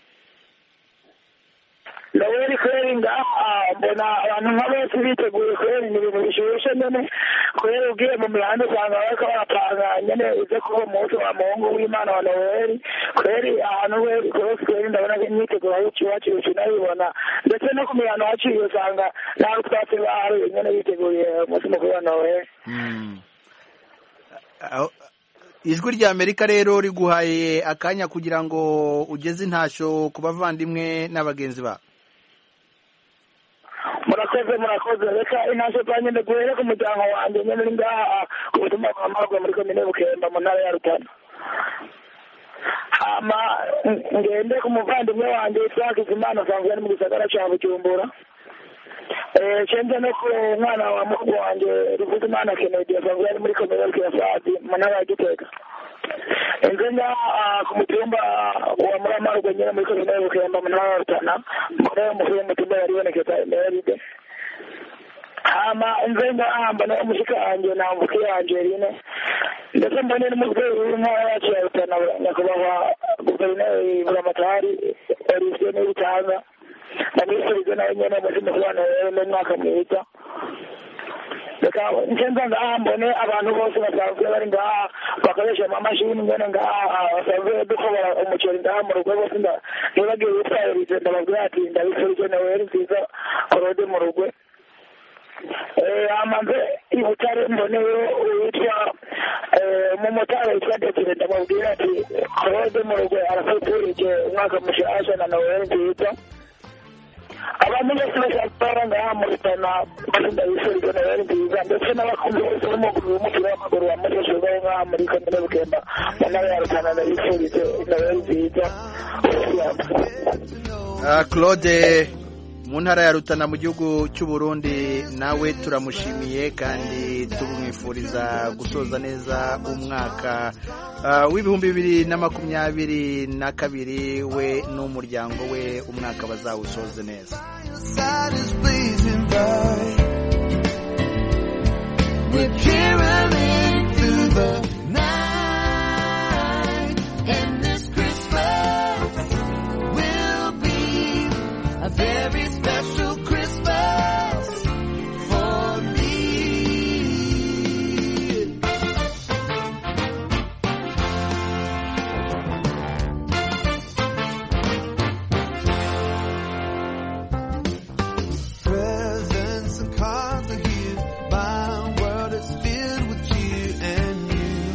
Noheli kweli ngaha mbona abantu nka bose biteguye kweli, ni ibintu bishushe nyene kweli. Ugiye mu mihanda usanga bariko barapanga nyene uze kuba umunsi wa Mungu w'Imana wa Noheli kweli. Ahantu kweli ndabona imyiteguro y'iwacu nayibona, ndetse no ku mihanda haciye usanga naho twatsi bahari nyene biteguye umunsi mukuru wa Noheli. Ijwi rya Amerika rero riguhaye akanya kugira ngo ugeze intasho ku bavandimwe n'abagenzi ba. Murakoze reka intasho zanjye ndaguhere ku muryango wanjye nyene ngaha ku butumwa bwa Marwa muri komine Bukemba mu ntara ya Rutana. Hama ngende ku muvandimwe wanjye Hakizimana asanzwe ari mu gisagara ca Bujumbura. Cenze no ku mwana wa mukuru wanjye Ruvuzimana Kennedy asanzwe ari muri komine Bukemba mu ntara ya Gitega. Nzenga ku mutumba wa Muramarugwe nyene muri komine Bukemba mu ntara ya Rutana, muri mu mutumba yaribonekeza Emeride. Hama nzenga mbona umushika wanjye nambuke Angeline, ndetse mbone n'umugore w'intara yacu ya Rutana nyakubahwa guverineri Buramatari Elisene Rutanga, ndamwifuriza nawe nyene umutima kubana n'umwaka mwiza. Reka ncenza ngaha mbone abantu bose basanzwe bari ngaha bakoresha amamashini nyene ngaha basanzwe dukora umuceri ngaha mu rugo bose ntibagiye bitwayirize, ndababwira ati ndabifurije Noheli nziza Korode mu rugo. Amanze ibutare mboneyo witwa umumotari witwa Desire, ndamubwira ati Korode mu rugo arafuturije umwaka mushasha na Noheli nziza. Abantu bose bashaka ngaha mu Rutana ndabifurije Noheli nziza, ndetse n'abakunzi bose b'umupira w'amaguru bamufashije ngaha muri komine Bukemba mu ntara ya Rutana ndabifurije Noheli nziza. Claude mu ntara ya Rutana mu gihugu cy'u Burundi, nawe turamushimiye kandi tumwifuriza gusoza neza umwaka w'ibihumbi 2022 we n'umuryango we, umwaka bazawusoze neza. A very special Christmas for me. Presents and cards are here. My world is filled with cheer and you.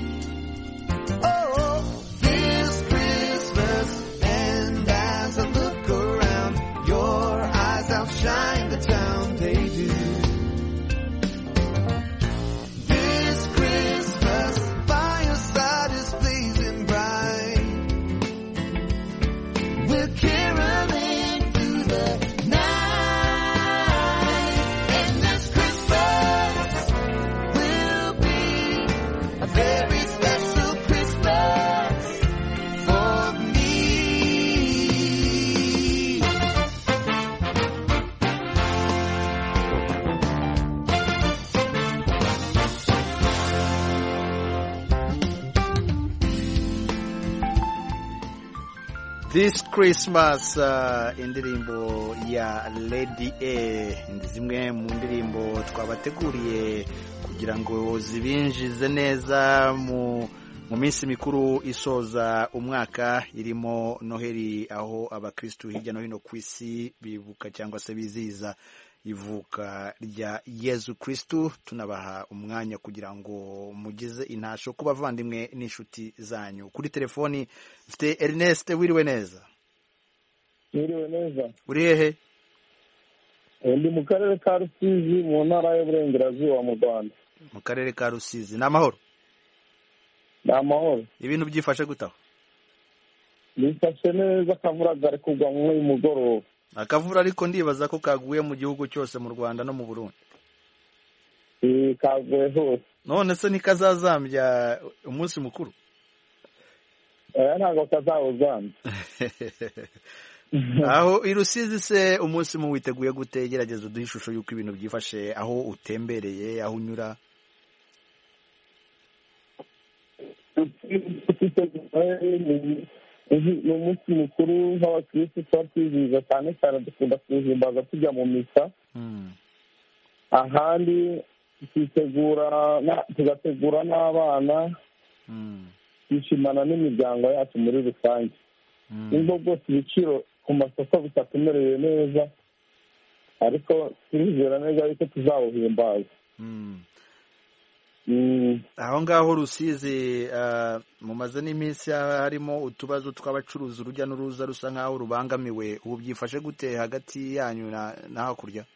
Oh, this Christmas, and as I look around, your eyes outshine the town, they do. This Christmas, by your side is blazing bright. We're caroling through the night, and this Christmas will be a very special Christmas for me. This Christmas, indirimbo ya Lady A, ndi zimwe mu ndirimbo twabateguriye kugira ngo zibinjize neza mu minsi mikuru isoza umwaka, irimo Noheli, aho abakristu hirya no hino ku isi bibuka cyangwa se bizihiza ivuka rya Yezu Kristu. Tunabaha umwanya kugira ngo mugize intasho ku bavandimwe n'inshuti zanyu. Kuri telefoni mfite Ernest. Wiriwe neza? Wiriwe neza. Uri hehe? Ndi mu karere ka Rusizi mu ntara y'Uburengerazuba mu Rwanda. Mu karere ka Rusizi. Ni amahoro? Ni amahoro. Ibintu byifashe gutaho? Bifashe neza, akavura gari kugwa mu mugoroba. Akavura ariko ndibaza ko kaguye mu gihugu cyose mu Rwanda no mu Burundi. Kaguye hose. None se nikazazambya umunsi mukuru? Ntabwo kazawuzambya. Aho i Rusizi se umunsi mu witeguye gute? Gerageza uduhe ishusho y'uko ibintu byifashe aho utembereye, aho unyura. ni umunsi mukuru nk'abakirisitu tuba twizihiza cyane cyane dukunda kuwuhimbaza tujya mu misa ahandi tugategura n'abana twishimana n'imiryango yacu muri rusange nubwo bwose ibiciro ku masoko bitatumereye neza ariko turizera neza yuko tuzawuhimbaza. aho ngaho Rusizi mumaze n'iminsi harimo utubazo tw'abacuruzi urujya n'uruza rusa nk'aho rubangamiwe, ubu byifashe gute hagati yanyu na hakurya?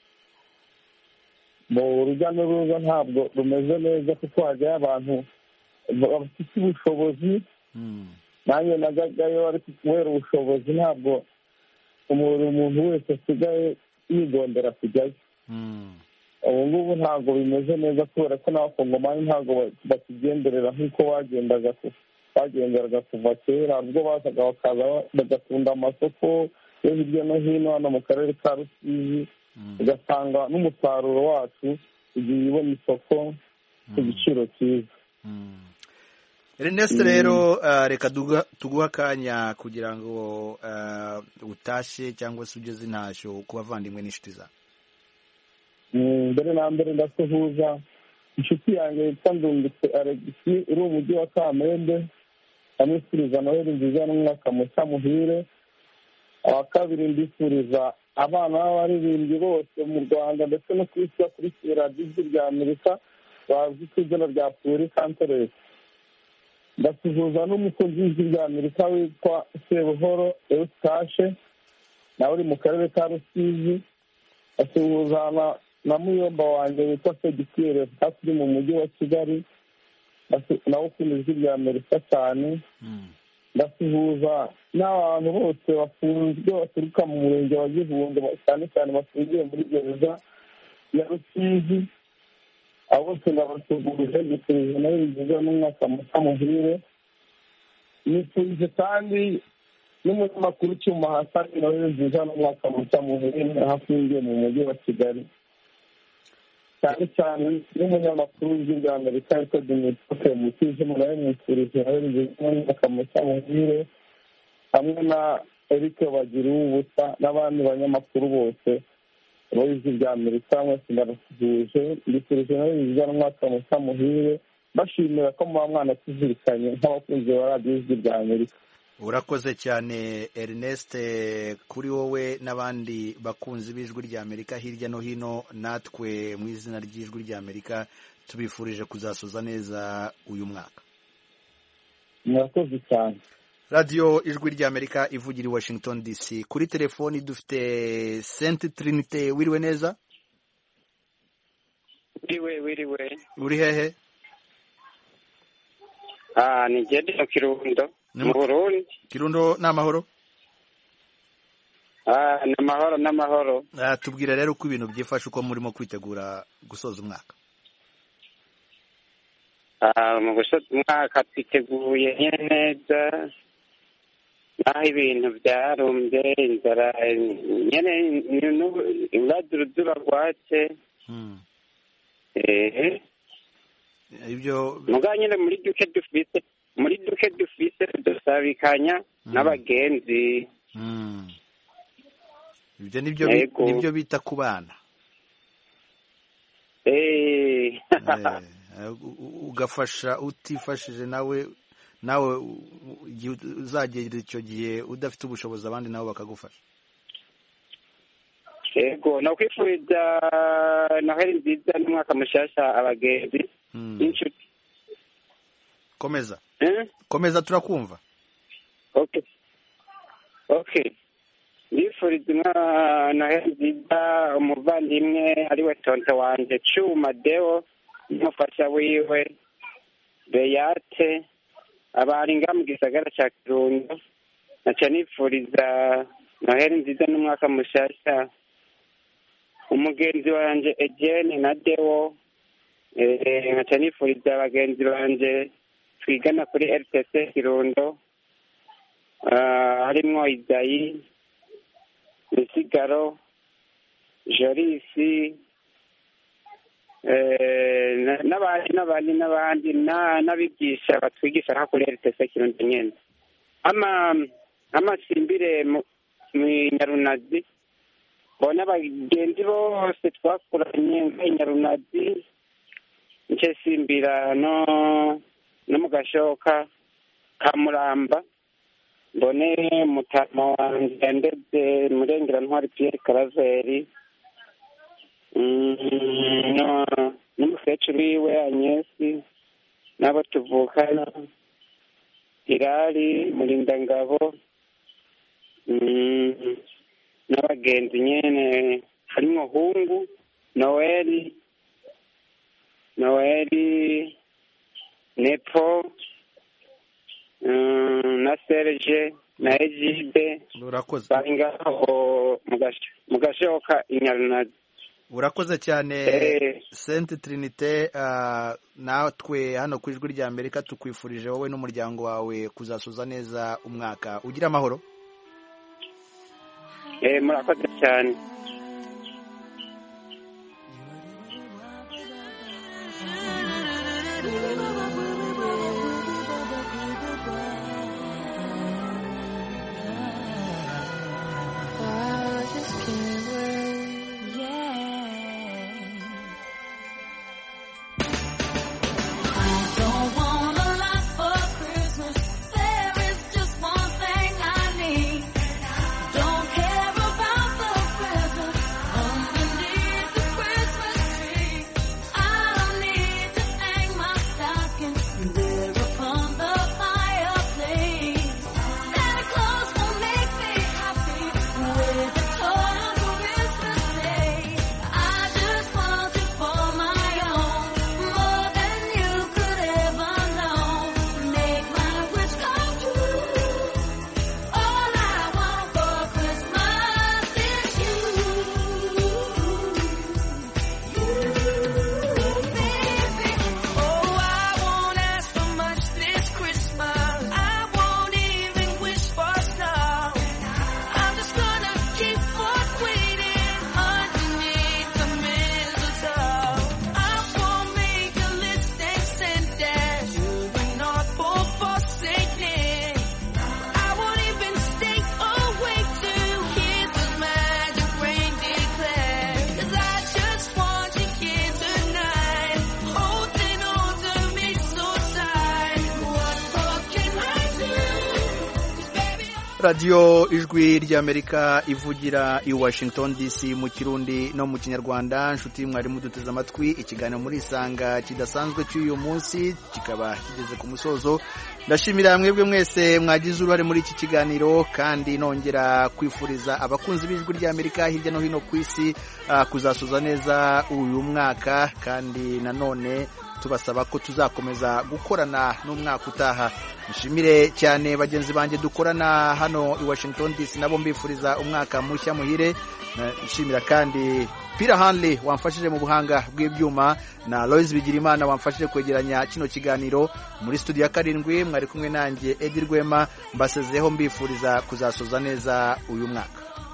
mu urujya n'uruza ntabwo rumeze neza kuko hajyayo abantu bafite ubushobozi, nanjye najyagayo ariko kubera ubushobozi ntabwo umuntu wese asigaye yigondera kujyayo. ubu ngubu ntabwo bimeze neza kubera ko n'abakongomani ntabwo bakigenderera nk'uko bagenderaga kuva kera, ubwo bazaga bakaza bagatunda amasoko yo hirya no hino hano mu karere ka Rusizi, ugasanga n'umusaruro wacu ugiye ubona isoko ku giciro cyiza. Ernest rero reka tuguha akanya kugira ngo utashye cyangwa se ugeze intashyo ku bavandimwe n'inshuti zawe. mbere na mbere ndasuhuza inshuti yanjye yitwa Ndungutse Alegisi uri mu mujyi wa Kamembe, amwifuriza Noheli nziza n'umwaka mushya muhire. Awa kabiri ndifuriza abana b'abaririmbyi bose mu Rwanda ndetse no ku isi bakurikira radiyo Ijwi rya Amerika bazwi ku izina rya Puri Kanteresi. ndasuhuza n'umukozi w'Ijwi rya Amerika witwa Sebuhoro Eustache nawe uri mu karere ka Rusizi. ndasuhuza na muyomba wanjye witwa Segitire uri mu mujyi wa Kigali nawe ukunda Ijwi rya Amerika cyane. ndasuhuza n'abantu bose bafunzwe baturuka mu murenge wa Gihundwe cyane cyane bafungiye muri gereza ya Rusizi, abo bose ndabasuhuje ndifurije nawe nziza n'umwaka mushya muhire. nifurije kandi n'umunyamakuru Cyuma Hasani nawe nziza n'umwaka mushya muhire aho afungiye mu mujyi wa Kigali, cyane cyane n'umunyamakuru w'Ijwi rya Amerika witwa Dimitri Mutijima nawe mwifurije nawe nziza n'umwaka mushya muhire, hamwe na Eric Bagiruwubusa n'abandi banyamakuru bose b'Ijwi rya Amerika mwese ndabasuhuje ndifurije nawe nziza n'umwaka mushya muhire, bashimira ko muba mwanatuzirikanye nk'abakunzi ba radiyo Ijwi rya Amerika. Urakoze cyane Ernest kuri wowe n'abandi bakunzi b'Ijwi rya Amerika hirya no hino, natwe mu izina ry'Ijwi rya Amerika tubifurije kuzasoza neza uyu mwaka. Murakoze cyane. radiyo Ijwi rya Amerika ivugira i Washington DC. Kuri telefoni dufite Sainte Trinité. Wiriwe neza? Wiriwe. Uri hehe? Ni Gedi mu Kirundo mu Burundi. Kirundo ni amahoro? Ni amahoro. Tubwira rero uko ibintu byifashe, uko murimo kwitegura gusoza umwaka. Mu gusoza umwaka twiteguye neza, naho ibintu byarumbye, inzara nyene uruzuba rwatse. Ibyo muga nyine muri duke dufise dusabikanya n'abagenzi. ibyo nibyo bita kubana. ugafasha utifashije nawe uzagera icyo gihe udafite ubushobozi abandi nabo bakagufasha. Yego, nakwifuriza Noheli nziza n'umwaka mushasha abagenzi n'inshuti. Komeza turakumva. Okay. Ndifuriza Noheli nziza umuvandimwe ariwe tonto wanje Cyuma Deo n'umufasha wiwe Beyate abaringa mu gisagara cya Kirundo. Naca nifuriza Noheli nziza n'umwaka mushasha umugenzi wanje Ejene na Deo. Naca nifuriza abagenzi banje twigana kuri RTC Kirundo, harimwo Izayi, Misigaro, Jorisi, n'abandi n'abigisha batwigisha nka kuri RTC Kirundo nyene amasimbire mu Nyarunazi bona abagenzi bose twakuranye nk'Inyarunazi nce simbira no mu Gashoka ka Muramba mbone mutama wanje ndetse murengera ntwari Pierre Karaveri n'umukecuru wiwe Agnesi n'abo tuvukana Irari Murindangabo n'abagenzi nyene harimwo Hungu Noeli Nepo na Serge na Egide bari ngaho mu Gashoka Inyarunazi. Urakoze cyane Sainte Trinité. Natwe hano ku Ijwi rya Amerika tukwifurije wowe n'umuryango wawe kuzasoza neza umwaka. Ugira amahoro. Murakoze cyane. Radio Ijwi ry'Amerika ivugira i Washington DC mu Kirundi no mu Kinyarwanda. Nshuti mwari muduteze amatwi, ikiganiro muri Isanga kidasanzwe cy'uyu munsi kikaba kigeze ku musozo. Ndashimira mwebwe mwese mwagize uruhare muri iki kiganiro, kandi nongera kwifuriza abakunzi b'Ijwi ry'Amerika hirya no hino ku isi kuzasoza neza uyu mwaka, kandi nanone tubasaba ko tuzakomeza gukorana n'umwaka utaha. Nshimire cyane bagenzi banjye dukorana hano i Washington DC, nabo mbifuriza umwaka mushya muhire. Nshimira kandi Pira Hanley wamfashije mu buhanga bw'ibyuma, na Loise Bigirimana wamfashije kwegeranya kino kiganiro. Muri studio ya 7 mwari kumwe nanjye Eddie Rwema, mbasezeho mbifuriza kuzasoza neza uyu mwaka.